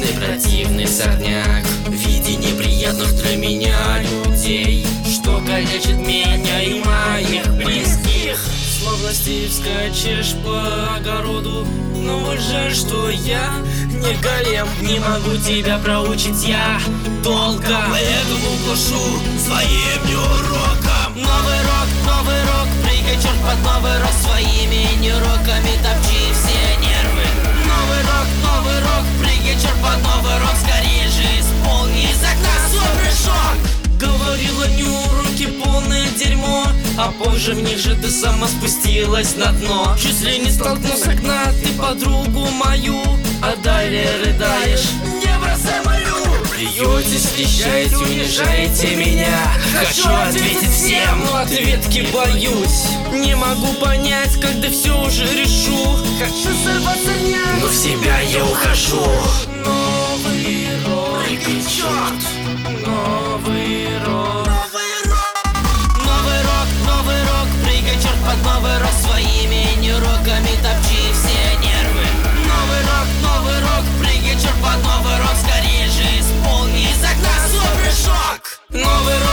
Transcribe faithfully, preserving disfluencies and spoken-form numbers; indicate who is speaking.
Speaker 1: Скучный, противный сорняк в виде неприятных для меня людей, что калечит меня и моих близких. Словно Стив скачешь по огороду, но вот жаль, что я не голем. Не могу тебя проучить я долго, поэтому глушу своим неуроком. Новый рок, новый рок, прыгай, черт, под новый рок своими неуроками топчи все нервы. Новый рок, новый рок, прыгай, черт, под новый рок, скорее же исполни из окна свой прыжок. Говорила не уроки, полное дерьмо, а позже в них же ты сама спустилась на дно. Чуть ли не столкнул с окна ты подругу мою, а далее рыдаешь: не бросай молю. Плюетесь, трещаете, унижаете меня. Хочу ответить всем, но ответки боюсь. Не могу понять, когда все уже решу. Хочу сорваться дня, но в себя я ухожу. Новый рок, черт, новый рок. Новый рок, новый рок, прыгай, черт, под новый рок своими неуроками топчи все нервы. Новый рок, новый рок, прыгай, черт, под новый рок, скорее же исполни из окна свой прыжок. Новый